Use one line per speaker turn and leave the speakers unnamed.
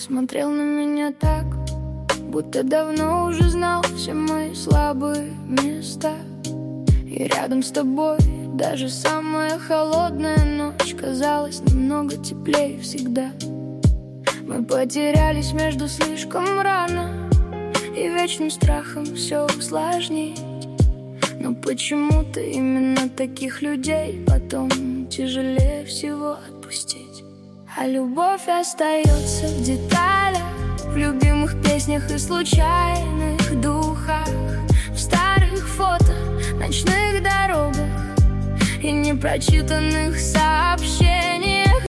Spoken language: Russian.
смотрел на меня так, будто давно уже знал все мои слабые места. И рядом с тобой даже самая холодная ночь казалась намного теплее всегда. Мы потерялись между слишком рано и вечным страхом все усложнить. Но почему-то именно таких людей потом тяжелее всего отпустить. А любовь остается в деталях, в любимых песнях и случайных духах, в старых фото, ночных дорогах и непрочитанных сообщениях.